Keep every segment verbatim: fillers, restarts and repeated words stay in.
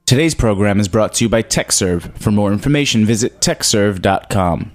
Today's program is brought to you by TechServe. For more information, visit tech serve dot com.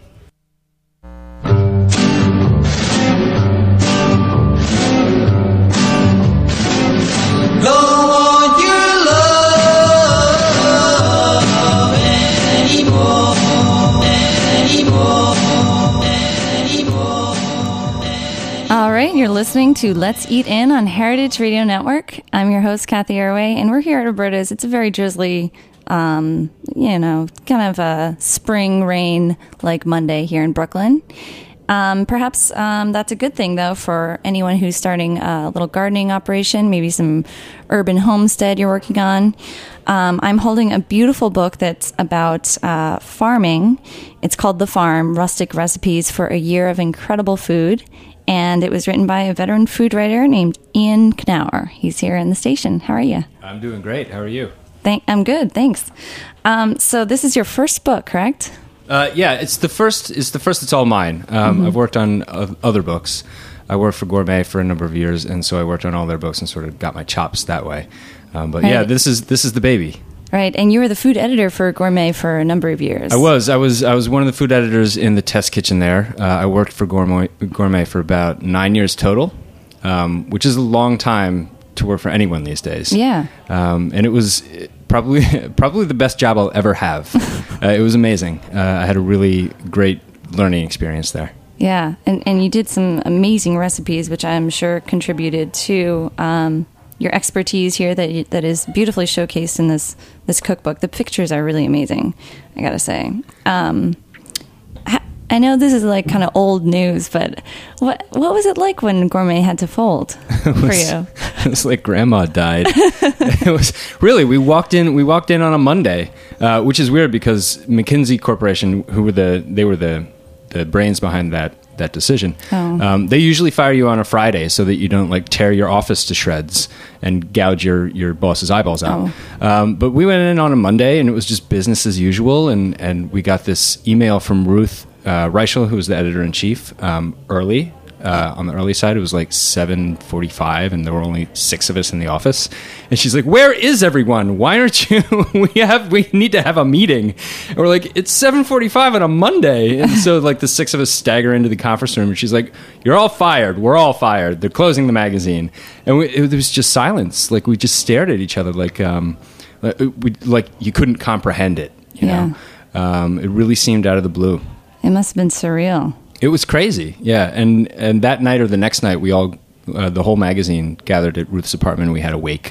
All right, you're listening to Let's Eat In on Heritage Radio Network. I'm your host, Kathy Airway, and we're here at Roberta's. It's a very drizzly, um, you know, kind of a spring rain like Monday here in Brooklyn. Um, perhaps um, that's a good thing, though, for anyone who's starting a little gardening operation, maybe some urban homestead you're working on. Um, I'm holding a beautiful book that's about uh, farming. It's called The Farm, Rustic Recipes for a Year of Incredible Food. And it was written by a veteran food writer named Ian Knauer. He's here in the station. How are you? I'm doing great. How are you? Thank- I'm good, thanks. Um, so this is your first book, correct? Uh, yeah, it's the first. It's the first. It's all mine. Um, mm-hmm. I've worked on uh, other books. I worked for Gourmet for a number of years, and so I worked on all their books and sort of got my chops that way. Um, but right. yeah, this is this is the baby. Right, and you were the food editor for Gourmet for a number of years. I was. I was. I was one of the food editors in the test kitchen there. Uh, I worked for Gourmet, Gourmet for about nine years total, um, which is a long time to work for anyone these days. Yeah. Um, and it was probably probably the best job I'll ever have. uh, it was amazing. Uh, I had a really great learning experience there. Yeah, and and you did some amazing recipes, which I'm sure contributed to Um, your expertise here that you, that is beautifully showcased in this this cookbook. The pictures are really amazing, I gotta say. Um, I know this is like kind of old news, but what what was it like when Gourmet had to fold for was, you? It was like grandma died. It was really we walked in we walked in on a Monday, uh, which is weird because McKinsey Corporation, who were the they were the the brains behind that. that decision. Oh. Um, they usually fire you on a Friday so that you don't like tear your office to shreds and gouge your, your boss's eyeballs out. Oh. Um, but we went in on a Monday and it was just business as usual. And, and we got this email from Ruth uh, Reichel, who was the editor-in-chief, um, early. Uh, on the early side, it was like seven forty-five, and there were only six of us in the office. And she's like, "Where is everyone? Why aren't you? we have we need to have a meeting." And we're like, "It's seven forty-five on a Monday." And so, like, the six of us stagger into the conference room, and she's like, "You're all fired. We're all fired. They're closing the magazine." And we, it, it was just silence. Like, we just stared at each other, like, um, like, we, like you couldn't comprehend it. You yeah. know, um, it really seemed out of the blue. It must have been surreal. It was crazy, yeah. And and that night or the next night, we all, uh, the whole magazine gathered at Ruth's apartment and we had a wake.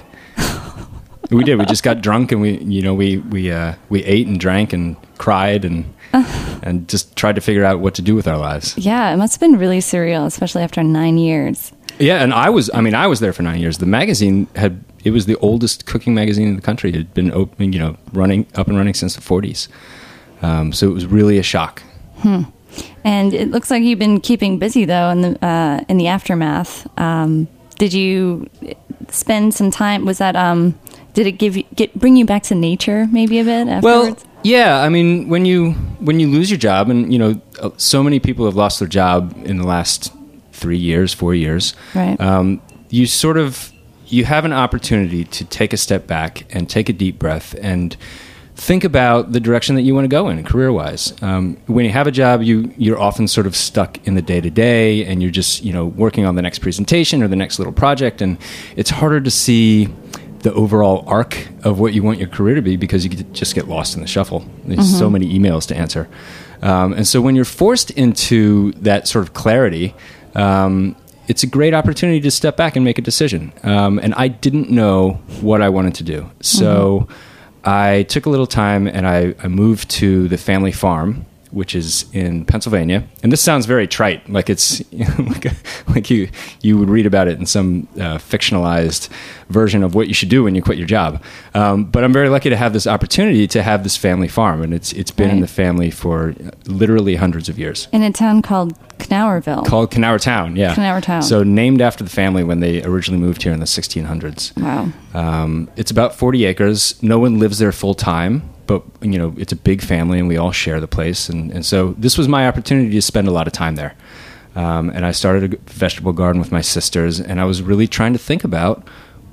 We did. We just got drunk and we, you know, we we uh, we ate and drank and cried and and just tried to figure out what to do with our lives. Yeah, it must have been really surreal, especially after nine years. Yeah, and I was, I mean, I was there for nine years. The magazine had, it was the oldest cooking magazine in the country. It had been open, you know, running, up and running since the forties. Um, so it was really a shock. Hmm. And it looks like you've been keeping busy, though, in the uh, in the aftermath. Um, did you spend some time? Was that um, did it give you, get bring you back to nature maybe a bit afterwards? Well, yeah. I mean, when you when you lose your job, and you know, so many people have lost their job in the last three years, four years. Right. Um, you sort of you have an opportunity to take a step back and take a deep breath and think about the direction that you want to go in career-wise. Um, when you have a job, you, you're often sort of stuck in the day-to-day, and you're just, you know, working on the next presentation or the next little project, and it's harder to see the overall arc of what you want your career to be because you just get lost in the shuffle. There's mm-hmm. so many emails to answer. Um, and so when you're forced into that sort of clarity, um, it's a great opportunity to step back and make a decision. Um, and I didn't know what I wanted to do. So... Mm-hmm. I took a little time and I, I moved to the family farm, which is in Pennsylvania. And this sounds very trite, like it's you know, like, a, like you you would read about it in some uh, fictionalized version of what you should do when you quit your job. Um, but I'm very lucky to have this opportunity to have this family farm, and it's it's been right. in the family for literally hundreds of years. In a town called Knauerville. Called Knauer Town, yeah. Knauer Town. So named after the family when they originally moved here in the sixteen hundreds. Wow. Um, it's about forty acres. No one lives there full time. But, you know, it's a big family and we all share the place. And, and so this was my opportunity to spend a lot of time there. Um, and I started a vegetable garden with my sisters. And I was really trying to think about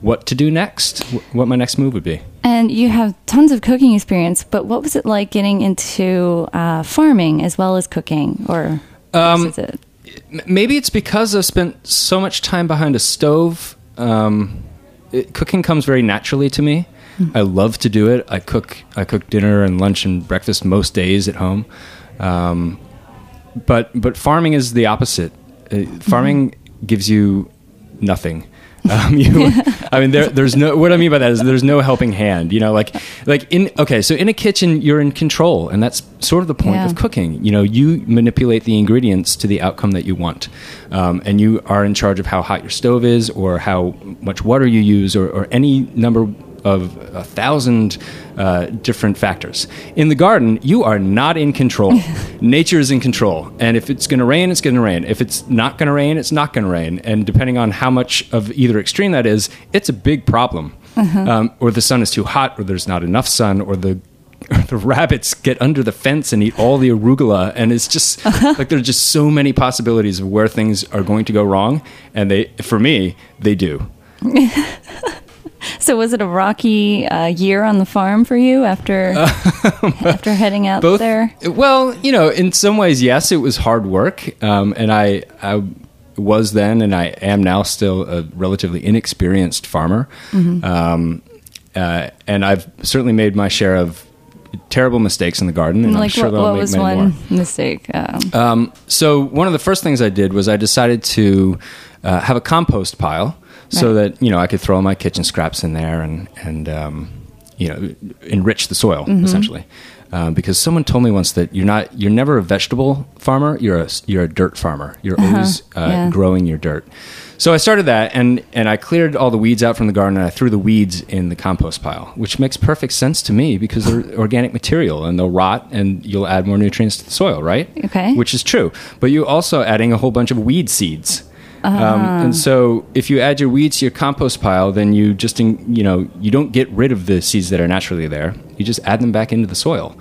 what to do next, wh- what my next move would be. And you have tons of cooking experience, but what was it like getting into uh, farming as well as cooking? Or Um, is it? M- Maybe it's because I've spent so much time behind a stove. Um, it, cooking comes very naturally to me. Mm-hmm. I love to do it. I cook. I cook dinner and lunch and breakfast most days at home. Um, but but farming is the opposite. Uh, farming mm-hmm. gives you nothing. Um, you, I mean, there, there's no. What I mean by that is there's no helping hand. You know, like, like in okay, so in a kitchen you're in control, and that's sort of the point yeah. of cooking. You know, you manipulate the ingredients to the outcome that you want, um, and you are in charge of how hot your stove is, or how much water you use, or, or any number of a thousand uh, different factors. In the garden, you are not in control. Nature is in control. And if it's going to rain, it's going to rain. If it's not going to rain, it's not going to rain. And depending on how much of either extreme that is, it's a big problem. Uh-huh. Um, or the sun is too hot, or there's not enough sun, or the or the rabbits get under the fence and eat all the arugula. And it's just uh-huh. like there's just so many possibilities of where things are going to go wrong. And they, for me, they do. So was it a rocky uh, year on the farm for you after uh, after heading out both, there? Well, you know, in some ways, yes, it was hard work, um, and I, I was then, and I am now still a relatively inexperienced farmer, mm-hmm. um, uh, and I've certainly made my share of terrible mistakes in the garden, and like I'm sure what, that I'll what make was many one more. mistake? Um, um, so one of the first things I did was I decided to uh, have a compost pile. So right. that, you know, I could throw my kitchen scraps in there and, and um, you know, enrich the soil, mm-hmm. essentially. Um, because someone told me once that you're not, you're never a vegetable farmer, you're a, you're a dirt farmer. You're uh-huh. always uh, yeah. growing your dirt. So I started that, and, and I cleared all the weeds out from the garden, and I threw the weeds in the compost pile, which makes perfect sense to me because they're organic material, and they'll rot, and you'll add more nutrients to the soil, right? Okay. Which is true. But you're also adding a whole bunch of weed seeds. Um, uh. and so if you add your weeds to your compost pile, then you just, in, you know, you don't get rid of the seeds that are naturally there. You just add them back into the soil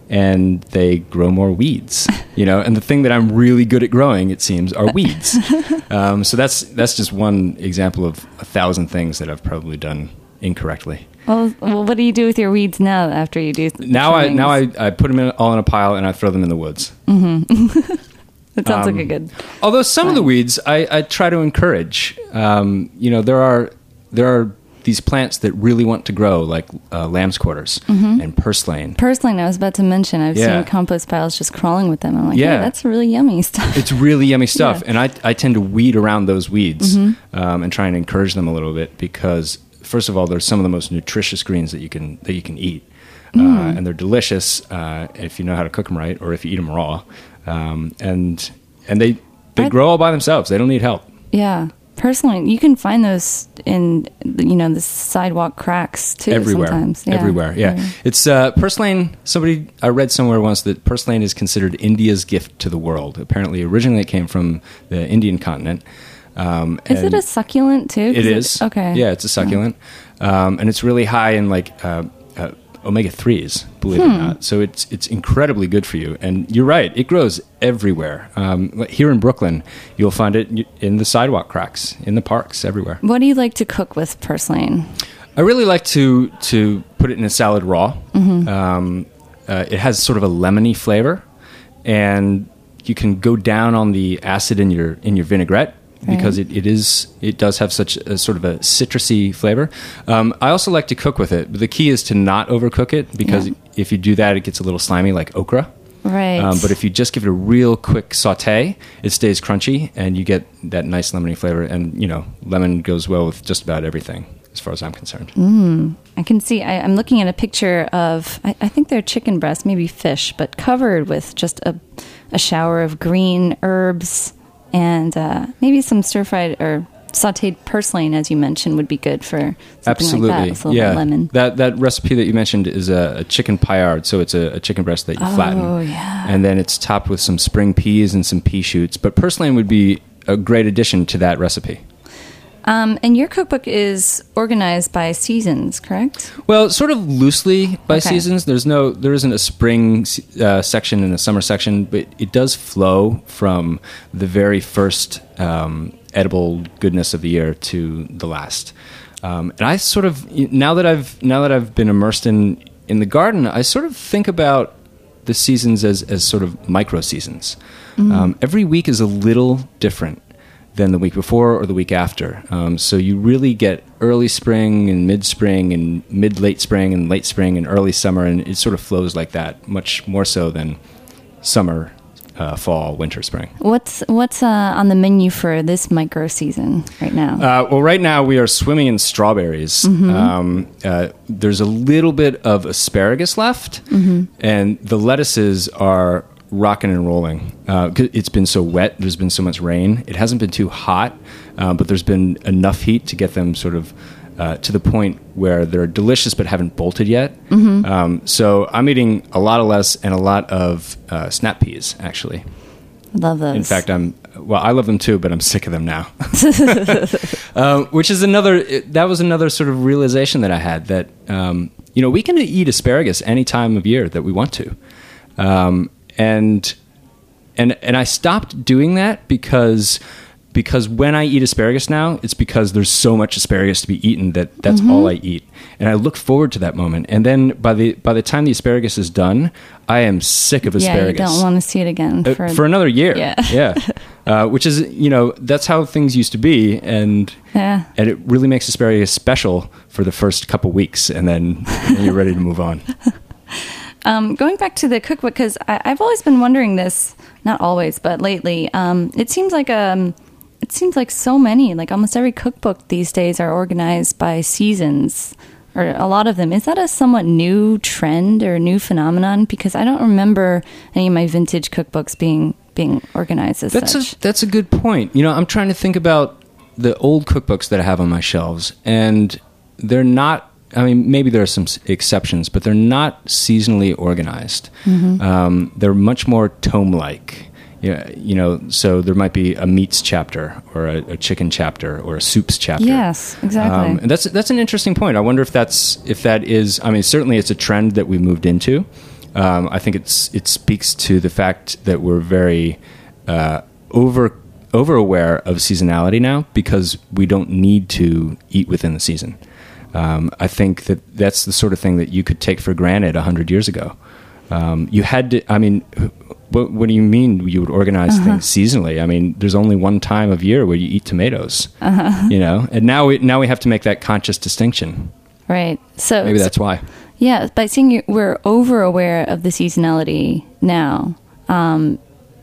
and they grow more weeds, you know, and the thing that I'm really good at growing, it seems, are weeds. um, so that's, that's just one example of a thousand things that I've probably done incorrectly. Well, well what do you do with your weeds now after you do the Now I, trimmings? now I, I put them in, all in a pile and I throw them in the woods. Mm-hmm. That sounds um, like a good. Although some plan. of the weeds I, I try to encourage. Um, you know, there are there are these plants that really want to grow, like uh, lamb's quarters mm-hmm. and purslane. Purslane, I was about to mention. I've yeah. seen compost piles just crawling with them. I'm like, yeah, hey, that's really yummy stuff. It's really yummy stuff, yeah. and I I tend to weed around those weeds mm-hmm. um, and try and encourage them a little bit because first of all, they're some of the most nutritious greens that you can that you can eat, mm. uh, and they're delicious uh, if you know how to cook them right, or if you eat them raw. Um, and and they they grow all by themselves. They don't need help. Yeah, personally, you can find those in you know the sidewalk cracks too. Everywhere, sometimes. Yeah. everywhere. Yeah, yeah. It's uh, purslane. Somebody I read somewhere once that purslane is considered India's gift to the world. Apparently, originally it came from the Indian continent. Um, is it a succulent too? It is. It, okay. Yeah, it's a succulent, yeah. um, and it's really high in like. Uh, uh, omega threes, believe hmm. it or not. So it's it's incredibly good for you. And you're right, it grows everywhere. Um, here in Brooklyn, you'll find it in the sidewalk cracks, in the parks, everywhere. What do you like to cook with purslane? I really like to to put it in a salad raw. Mm-hmm. Um, uh, it has sort of a lemony flavor, and you can go down on the acid in your in your vinaigrette. Because it, it is it does have such a sort of a citrusy flavor. Um, I also like to cook with it, but the key is to not overcook it because yeah. if you do that, it gets a little slimy like okra. Right. Um, but if you just give it a real quick saute, it stays crunchy and you get that nice lemony flavor. And you know, lemon goes well with just about everything, as far as I'm concerned. Mm, I can see. I, I'm looking at a picture of I, I think they're chicken breasts, maybe fish, but covered with just a a shower of green herbs. And uh, maybe some stir-fried or sautéed purslane, as you mentioned, would be good for something Absolutely. like that. With a little yeah. bit of lemon. That that recipe that you mentioned is a, a chicken paillard, so it's a, a chicken breast that you oh, flatten. Oh, yeah. And then it's topped with some spring peas and some pea shoots. But purslane would be a great addition to that recipe. Um, and your cookbook is organized by seasons, correct? Well, sort of loosely by okay. seasons. There's no, there isn't a spring uh, section and a summer section, but it does flow from the very first um, edible goodness of the year to the last. Um, and I sort of now that I've now that I've been immersed in in the garden, I sort of think about the seasons as as sort of micro seasons. Mm-hmm. Um, every week is a little different than the week before or the week after. Um, so you really get early spring and mid spring and mid late spring and late spring and early summer, and it sort of flows like that, much more so than summer, uh, fall, winter, spring. What's what's uh, on the menu for this micro season right now? Uh, well, right now we are swimming in strawberries. Mm-hmm. Um, uh, there's a little bit of asparagus left, mm-hmm. and the lettuces are rocking and rolling. Uh, it's been so wet. There's been so much rain. It hasn't been too hot, uh, but there's been enough heat to get them sort of uh, to the point where they're delicious but haven't bolted yet. Mm-hmm. Um, so I'm eating a lot of lettuce and a lot of uh, snap peas, actually. Love those. In fact, I'm well. I love them too, but I'm sick of them now. uh, which is another. That was another sort of realization that I had that um, you know we can eat asparagus any time of year that we want to. Um, And and and I stopped doing that because because when I eat asparagus now, it's because there's so much asparagus to be eaten that that's mm-hmm. all I eat. And I look forward to that moment. And then by the by the time the asparagus is done, I am sick of asparagus. Yeah, you don't want to see it again for, uh, for another year. Yeah, yeah. Uh, which is, you know, that's how things used to be, and yeah. and it really makes asparagus special for the first couple weeks, and then and you're ready to move on. Um, going back to the cookbook, because I've always been wondering this, not always, but lately, um, it seems like um, it seems like so many, like almost every cookbook these days are organized by seasons, or a lot of them. Is that a somewhat new trend or new phenomenon? Because I don't remember any of my vintage cookbooks being being organized as that's such. A, that's a good point. You know, I'm trying to think about the old cookbooks that I have on my shelves, and they're not. I mean, maybe there are some exceptions, but they're not seasonally organized. Mm-hmm. Um, they're much more tome-like. Yeah, you know, so there might be a meats chapter or a, a chicken chapter or a soups chapter. Yes, exactly. Um, and that's that's an interesting point. I wonder if that's if that is. I mean, certainly it's a trend that we moved into. Um, I think it's it speaks to the fact that we're very uh, over over aware of seasonality now because we don't need to eat within the season. Um, I think that that's the sort of thing that you could take for granted a hundred years ago. Um, you had to, I mean, what, what do you mean you would organize uh-huh. things seasonally? I mean, there's only one time of year where you eat tomatoes, uh-huh. you know, and now we, now we have to make that conscious distinction. Right. So maybe that's why. Yeah. By seeing you, we're over aware of the seasonality now. Um,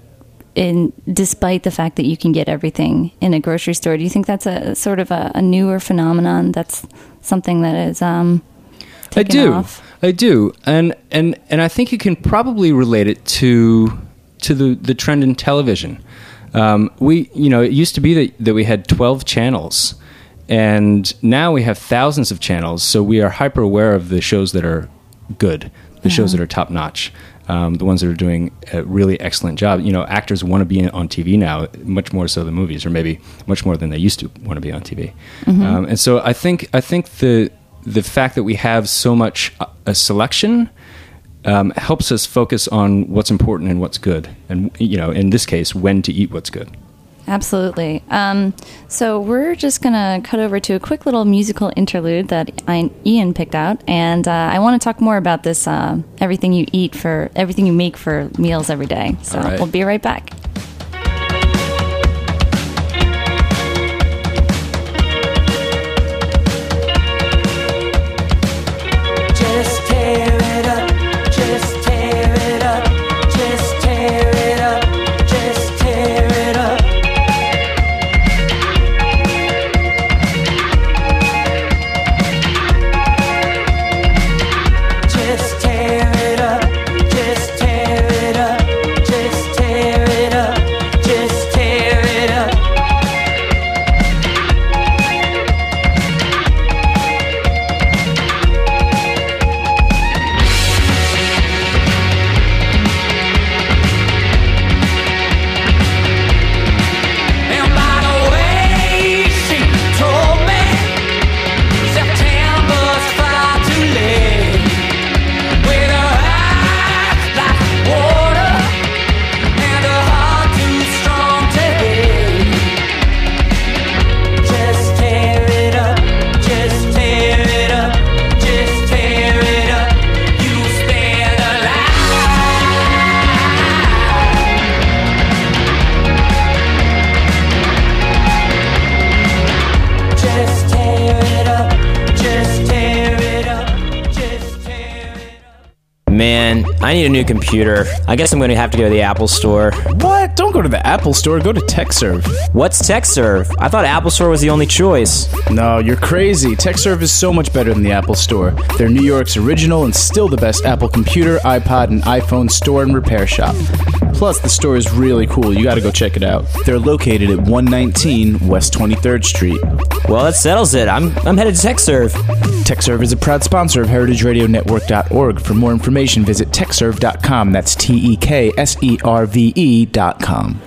in despite the fact that you can get everything in a grocery store, do you think that's a sort of a, a newer phenomenon? That's something that is um, taken I do, off? I do, and and and I think you can probably relate it to to the, the trend in television. Um, we, you know, it used to be that, that we had twelve channels, and now we have thousands of channels. So we are hyper aware of the shows that are good, the uh-huh. shows that are top notch. Um, the ones that are doing a really excellent job. You know, actors want to be on T V now, much more so than movies, or maybe much more than they used to want to be on T V. Mm-hmm. Um, and so I think I think the the fact that we have so much a, a selection um, helps us focus on what's important and what's good, and you know, in this case, when to eat what's good. Absolutely. Um, so we're just going to cut over to a quick little musical interlude that I, Ian picked out. And uh, I want to talk more about this, uh, everything you eat for, everything you make for meals every day. So right. We'll be right back. Just tear it up, just tear it up, just tear it up. Man, I need a new computer. I guess I'm going to have to go to the Apple Store. What? Don't go to the Apple Store. Go to TechServe. What's TechServe? I thought Apple Store was the only choice. No, you're crazy. TechServe is so much better than the Apple Store. They're New York's original and still the best Apple computer, iPod, and iPhone store and repair shop. Plus, the store is really cool. You gotta go check it out. They're located at one nineteen West twenty-third Street. Well, that settles it. I'm I'm headed to TechServe. TechServe is a proud sponsor of Heritage Radio Network dot org. For more information, visit tech serve dot com. That's T E K S E R V E dot com.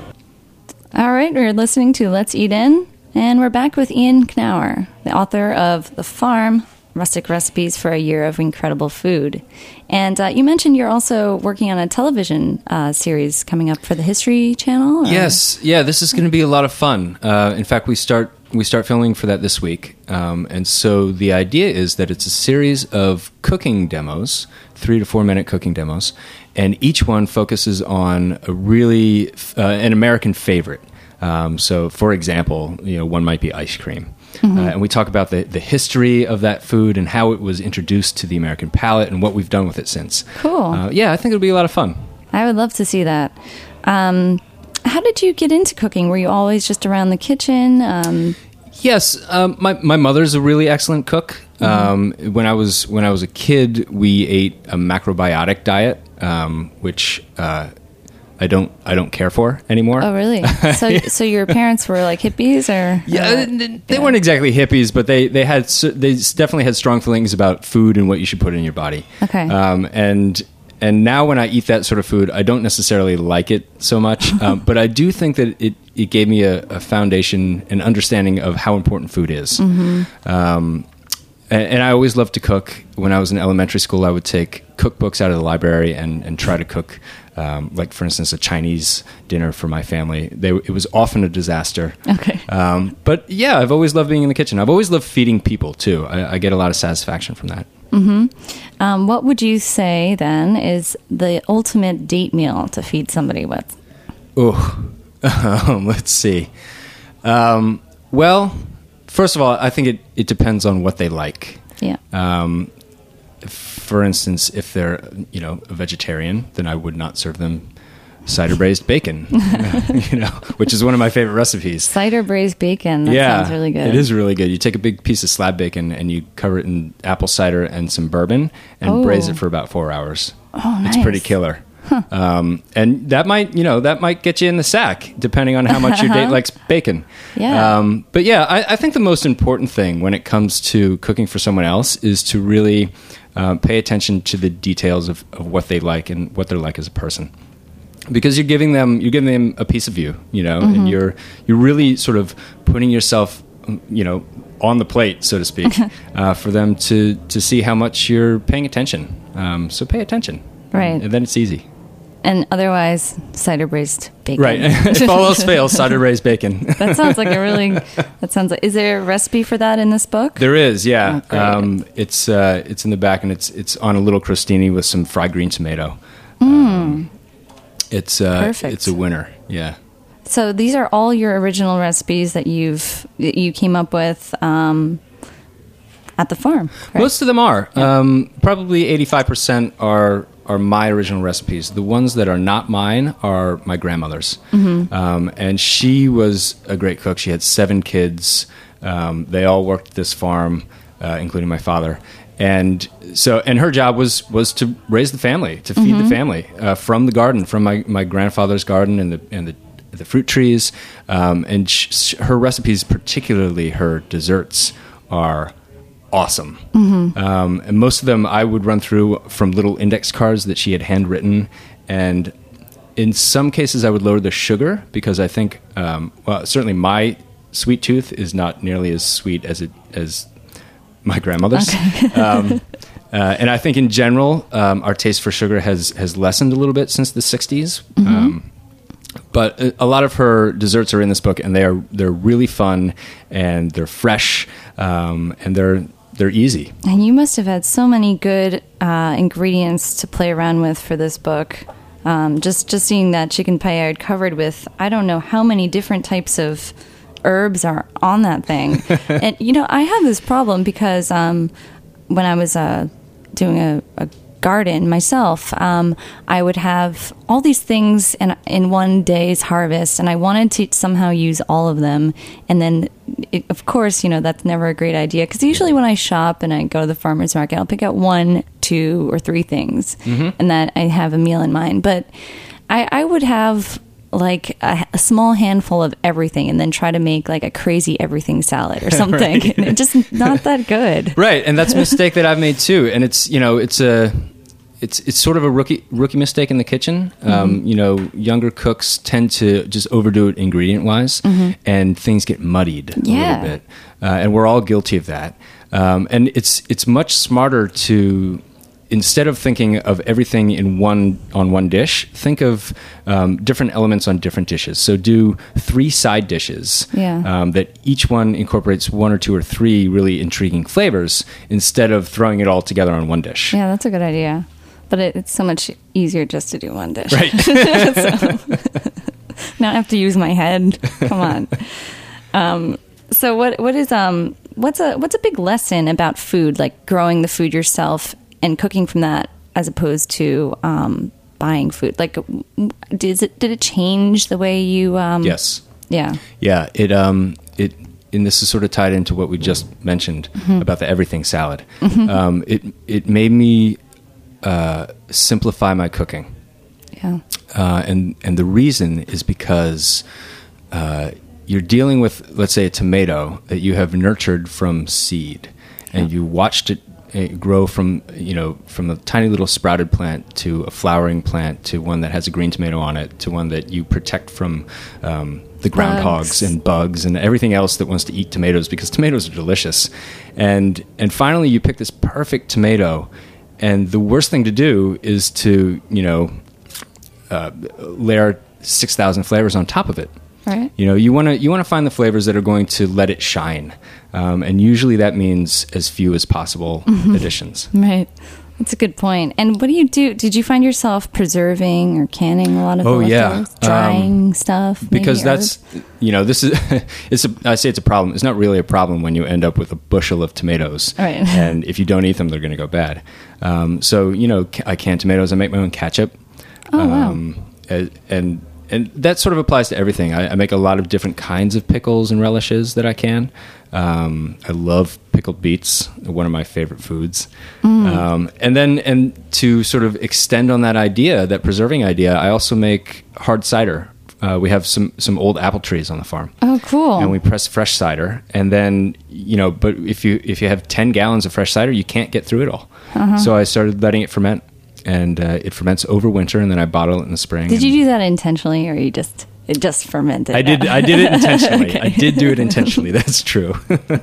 All right, we're listening to Let's Eat In, and we're back with Ian Knauer, the author of The Farm, Rustic Recipes for a Year of Incredible Food. And uh, you mentioned you're also working on a television uh, series coming up for the History Channel? Or? Yes, yeah, this is going to be a lot of fun. Uh, in fact, we start we start filming for that this week. Um, and so the idea is that it's a series of cooking demos, three to four minute cooking demos, and each one focuses on a really uh, an American favorite. Um, so, for example, you know, one might be ice cream. Mm-hmm. Uh, and we talk about the, the history of that food and how it was introduced to the American palate and what we've done with it since. Cool. Uh, yeah, I think it'll be a lot of fun. I would love to see that. Um, how did you get into cooking? Were you always just around the kitchen? Um, yes, um, my my mother's a really excellent cook. Mm-hmm. Um, when I was when I was a kid, we ate a macrobiotic diet, um, which uh, I don't I don't care for anymore. Oh, really? So so your parents were like hippies, or yeah, or, they yeah. weren't exactly hippies, but they they had they definitely had strong feelings about food and what you should put in your body. Okay, um, and. And now when I eat that sort of food, I don't necessarily like it so much, um, but I do think that it, it gave me a, a foundation, an understanding of how important food is. Mm-hmm. Um, and, and I always loved to cook. When I was in elementary school, I would take cookbooks out of the library and, and try to cook, um, like, for instance, a Chinese dinner for my family. They, it was often a disaster. Okay. Um, but yeah, I've always loved being in the kitchen. I've always loved feeding people, too. I, I get a lot of satisfaction from that. Mm-hmm. Um, what would you say, then, is the ultimate date meal to feed somebody with? Oh, um, let's see. Um, well, first of all, I think it, it depends on what they like. Yeah. Um, for instance, if they're, you know, a vegetarian, then I would not serve them cider braised bacon, you know, which is one of my favorite recipes. Cider braised bacon. That yeah, sounds really good. It is really good. You take a big piece of slab bacon and you cover it in apple cider and some bourbon and oh. braise it for about four hours. Oh, nice. It's pretty killer. Huh. Um, and that might, you know, that might get you in the sack, depending on how much your date likes bacon. Yeah. Um, but yeah, I, I think the most important thing when it comes to cooking for someone else is to really uh, pay attention to the details of, of what they like and what they're like as a person. Because you're giving them, you're giving them a piece of you, you know, mm-hmm. and you're you're really sort of putting yourself, you know, on the plate, so to speak, uh, for them to to see how much you're paying attention. Um, so pay attention, right? And then it's easy. And otherwise, cider braised bacon. Right. If all else fails, cider braised bacon. That sounds like a really. That sounds like. Is there a recipe for that in this book? There is. Yeah. Oh, um, it's uh, it's in the back, and it's it's on a little crostini with some fried green tomato. Mm. Um, It's uh, Perfect. It's a winner, yeah. So these are all your original recipes that you've that you came up with um, at the farm. Correct? Most of them are. Yeah. Um, probably eighty-five percent are are my original recipes. The ones that are not mine are my grandmother's. Mm-hmm. Um, and she was a great cook. She had seven kids. Um, they all worked at this farm, uh, including my father. And so, and her job was, was to raise the family, to feed mm-hmm. the family uh, from the garden, from my, my grandfather's garden and the and the, the fruit trees. Um, and sh- her recipes, particularly her desserts, are awesome. Mm-hmm. Um, and most of them I would run through from little index cards that she had handwritten. And in some cases, I would lower the sugar because I think, um, well, certainly my sweet tooth is not nearly as sweet as it as my grandmother's. Okay. um, uh, and I think in general, um, our taste for sugar has, has lessened a little bit since the sixties. Mm-hmm. Um, but a, a lot of her desserts are in this book, and they are they're really fun, and they're fresh, um, and they're they're easy. And you must have had so many good uh, ingredients to play around with for this book. Um, just just seeing that chicken paella covered with I don't know how many different types of herbs are on that thing. And, you know, I have this problem because um, when I was uh, doing a, a garden myself, um, I would have all these things in, in one day's harvest, and I wanted to somehow use all of them. And then, it, of course, you know, that's never a great idea, because usually when I shop and I go to the farmer's market, I'll pick out one, two, or three things, mm-hmm. and that I have a meal in mind. But I, I would have like a, a small handful of everything and then try to make like a crazy everything salad or something. Right. And it's just not that good. Right. And that's a mistake that I've made too. And it's, you know, it's a, it's, it's sort of a rookie, rookie mistake in the kitchen. Mm-hmm. Um, you know, younger cooks tend to just overdo it ingredient wise, mm-hmm. and things get muddied yeah. a little bit. Uh, and we're all guilty of that. Um, and it's, it's much smarter to, instead of thinking of everything in one on one dish, think of um, different elements on different dishes. So do three side dishes yeah. um, that each one incorporates one or two or three really intriguing flavors, instead of throwing it all together on one dish. Yeah, that's a good idea. But it, it's so much easier just to do one dish. Right. So, now I have to use my head. Come on. Um, so what what is um what's a what's a big lesson about food, like growing the food yourself and cooking from that, as opposed to um, buying food? Like, did it did it change the way you? Um, yes. Yeah. Yeah. It um it and this is sort of tied into what we just mentioned mm-hmm. about the everything salad. Mm-hmm. Um, it it made me uh, simplify my cooking. Yeah. Uh, and and the reason is because uh, you're dealing with, let's say, a tomato that you have nurtured from seed, and yeah. you watched it grow from, you know, from a tiny little sprouted plant to a flowering plant to one that has a green tomato on it to one that you protect from um, the groundhogs and bugs and everything else that wants to eat tomatoes, because tomatoes are delicious. And and finally you pick this perfect tomato, and the worst thing to do is to, you know, uh, layer six thousand flavors on top of it. Right. You know, you want to you want to find the flavors that are going to let it shine, um, and usually that means as few as possible mm-hmm. additions. Right. That's a good point. And what do you do? Did you find yourself preserving or canning a lot of oh the yeah leftovers? Drying um, stuff? Because that's herbs? You know, this is it's a, I say it's a problem. It's not really a problem when you end up with a bushel of tomatoes, right. and if you don't eat them, they're going to go bad. Um, so you know, I can tomatoes. I make my own ketchup. Oh wow. Um, and, and And that sort of applies to everything. I, I make a lot of different kinds of pickles and relishes that I can. Um, I love pickled beets, one of my favorite foods. Mm. Um, and then, and to sort of extend on that idea, that preserving idea, I also make hard cider. Uh, we have some, some old apple trees on the farm. Oh, cool! And we press fresh cider, and then you know. But if you if you have ten gallons of fresh cider, you can't get through it all. Uh-huh. So I started letting it ferment. And uh, it ferments over winter, and then I bottle it in the spring. Did you do that intentionally, or you just it just fermented? I did. Out? I did it intentionally. Okay. I did do it intentionally. That's true.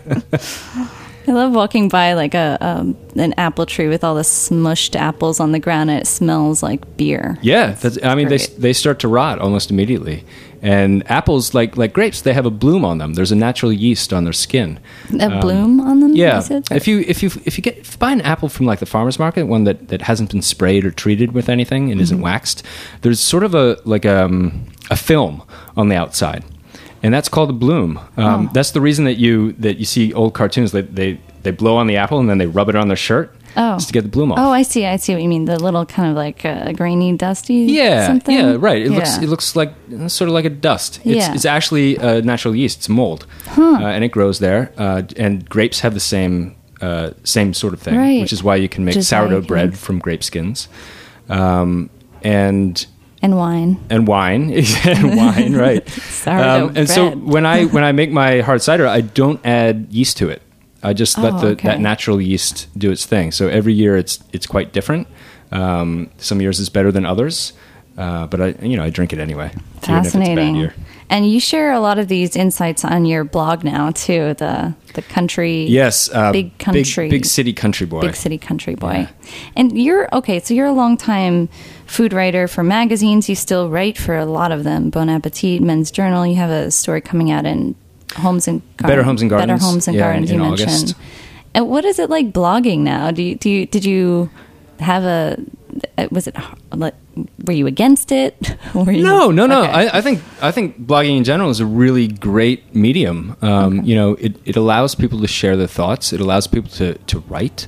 I love walking by like a um, an apple tree with all the smushed apples on the ground, and it smells like beer. Yeah, that's, I mean, great. they they start to rot almost immediately. And apples, like like grapes, they have a bloom on them. There's a natural yeast on their skin. A um, bloom on them? Yeah. Is it? If you if you if you get if you buy an apple from like the farmer's market, one that, that hasn't been sprayed or treated with anything and mm-hmm. isn't waxed, there's sort of a like um, a film on the outside, and that's called a bloom. Um, oh. That's the reason that you that you see old cartoons. They they they blow on the apple and then they rub it on their shirt. Oh. Just to get the bloom off. Oh, I see. I see what you mean. The little kind of like uh, grainy, dusty. Yeah, something? yeah, right. It yeah. looks it looks like sort of like a dust. It's, yeah. it's actually a natural yeast. It's mold, huh. uh, and it grows there. Uh, and grapes have the same uh, same sort of thing, right. which is why you can make Just sourdough like, bread yeah. from grape skins, um, and and wine and wine and wine, right? Sourdough um, and bread. so when I when I make my hard cider, I don't add yeast to it. I just let oh, the, okay. that natural yeast do its thing. So every year it's it's quite different. Um, some years it's better than others, uh, but I you know I drink it anyway. Fascinating. Even if it's a bad year. And you share a lot of these insights on your blog now too. The the country. Yes, uh, big country, big, big city country boy. Big city country boy. Yeah. And you're okay. So you're a long time food writer for magazines. You still write for a lot of them. Bon Appetit, Men's Journal. You have a story coming out in Homes and Gardens. Better Homes and Gardens. Better Homes and yeah, Gardens. in, in you August. mentioned. And what is it like blogging now? Do you, do you did you have a was it were you against it? Were you, no, no, no. okay. I, I think I think blogging in general is a really great medium. Um, okay. You know, it, it allows people to share their thoughts. It allows people to, to write.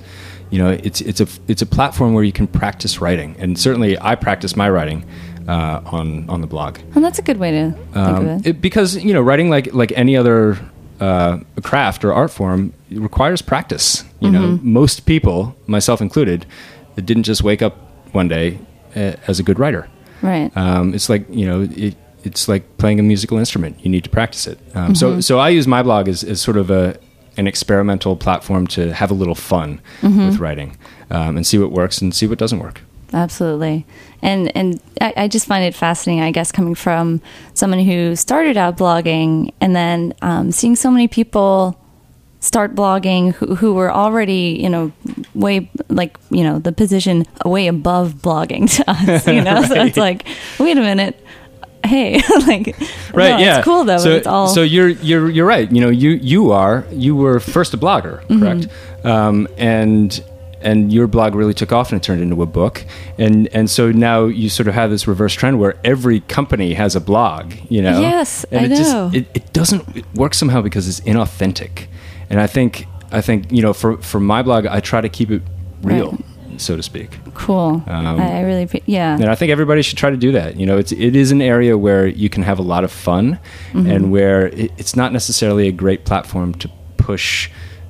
you know, it's it's a it's a platform where you can practice writing, and certainly I practice my writing uh, on on the blog. Well, that's a good way to think Um, of it. it, because you know, writing like like any other uh, craft or art form, it requires practice. You know, most people, myself included, didn't just wake up one day uh, as a good writer. Right. Um, it's like, you know, it, it's like playing a musical instrument. You need to practice it. Um, So, so I use my blog as, as sort of a an experimental platform to have a little fun with writing um, and see what works and see what doesn't work. Absolutely. And and I, I just find it fascinating, I guess, coming from someone who started out blogging and then um, seeing so many people start blogging who, who were already, you know, way, like, you know, the position way above blogging to us, you know? Right. So it's like, wait a minute. Hey, like, Right, no, yeah. it's cool though. So, but it's all so you're you're you're right. You know, you you are you were first a blogger, correct? Um, and and your blog really took off and it turned into a book. And and so now you sort of have this reverse trend where every company has a blog. You know, Yes, and I it know. Just, it, it doesn't work somehow because it's inauthentic. And I think I think you know for for my blog, I try to keep it real, Right. so to speak. cool. Um, I, I really, pre- yeah. And I think everybody should try to do that. You know, it's it is an area where you can have a lot of fun, and where it, it's not necessarily a great platform to push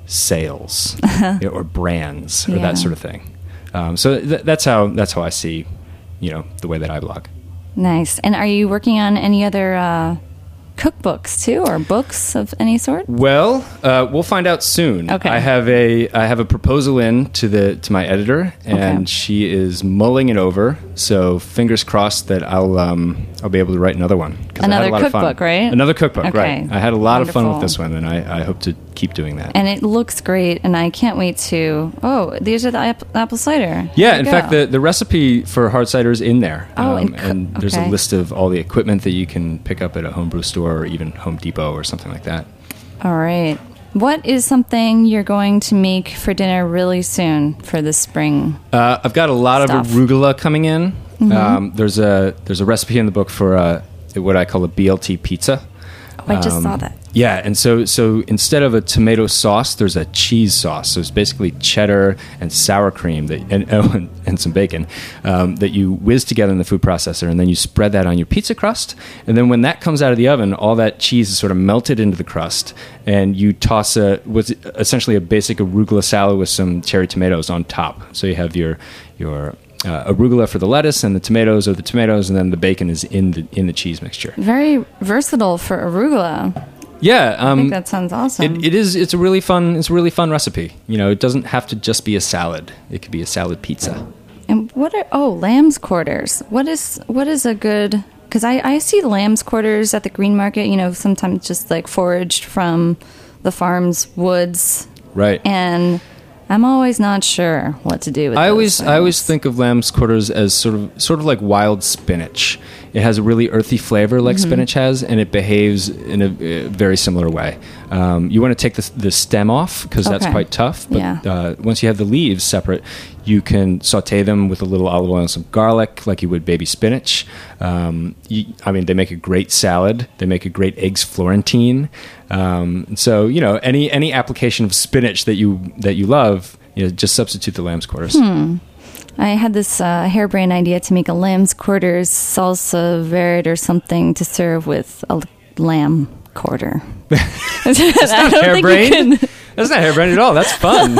sales or brands or Yeah. that sort of thing. Um, so th- that's how that's how I see, you know, the way that I blog. Nice. And are you working on any other uh, cookbooks too, or books of any sort? Well, uh, we'll find out soon. Okay. I have a I have a proposal in to the to my editor, and Okay. she is mulling it over. So fingers crossed that I'll um, I'll be able to write another one. 'cause I had Another a lot of fun. cookbook, right? Another cookbook, Okay. right? I had a lot of fun with Wonderful. this one, and I, I hope to keep doing that. And it looks great, and I can't wait to. Oh, these are the apple, apple cider. Yeah, There in you fact, go. the, the recipe for hard cider is in there. Oh, Um, and co- and there's a okay. list of all the equipment that you can pick up at a homebrew store or even Home Depot or something like that. All right. What is something you're going to make for dinner really soon for the spring? Uh, I've got a lot Stuff. of arugula coming in. Mm-hmm. Um, there's a there's a recipe in the book for uh, what I call a B L T pizza. Oh, I just Um, saw that. Yeah, and so so instead of a tomato sauce, there's a cheese sauce. So it's basically cheddar and sour cream that, and, oh, and, and some bacon um, that you whiz together in the food processor, and then you spread that on your pizza crust. And then when that comes out of the oven, all that cheese is sort of melted into the crust, and you toss a what's essentially a basic arugula salad with some cherry tomatoes on top. So you have your your uh, arugula for the lettuce, and the tomatoes are the tomatoes, and then the bacon is in the in the cheese mixture. Very versatile for arugula. Yeah, I um, think that sounds awesome. It, it is. It's a really fun. It's a really fun recipe. You know, it doesn't have to just be a salad. It could be a salad pizza. And what are oh lamb's quarters? What is what is a good? Because I I see lamb's quarters at the green market. You know, sometimes just like foraged from the farm's woods, Right. and I'm always not sure what to do with. I those always I always things. think of lamb's quarters as sort of sort of like wild spinach. It has a really earthy flavor like Mm-hmm. spinach has, and it behaves in a, uh very similar way. Um, you want to take the, the stem off because that's Okay. quite tough. But Yeah. uh, once you have the leaves separate, you can saute them with a little olive oil and some garlic, like you would baby spinach. Um, you, I mean, they make a great salad. They make a great eggs Florentine. Um, and so you know, any any application of spinach that you that you love, you know, just substitute the lamb's quarters. Hmm. I had this uh, harebrained idea to make a lamb's quarters salsa verde or something to serve with a l- lamb quarter. That's not harebrained. That's not harebrained at all. That's fun.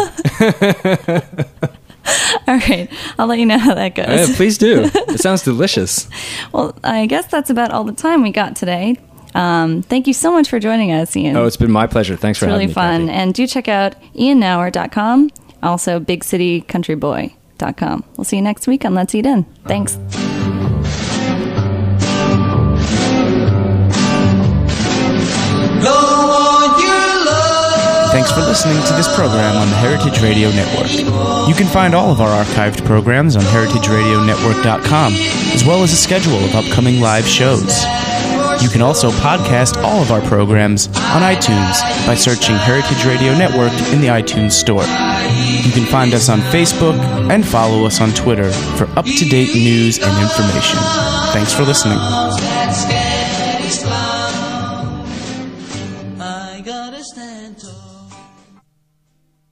All right, I'll let you know how that goes. Yeah, please do. It sounds delicious. Well, I guess that's about all the time we got today. Um, thank you so much for joining us, Ian. Oh, it's been my pleasure. Thanks for It's really having me. fun. Kathy. And do check out ian nauer dot com, also big city country boy dot com. We'll see you next week on Let's Eat In. Thanks. Thanks for listening to this program on the Heritage Radio Network. You can find all of our archived programs on heritage radio network dot com, as well as a schedule of upcoming live shows. You can also podcast all of our programs on iTunes by searching Heritage Radio Network in the iTunes Store. You can find us on Facebook and follow us on Twitter for up-to-date news and information. Thanks for listening. I gotta stand tall.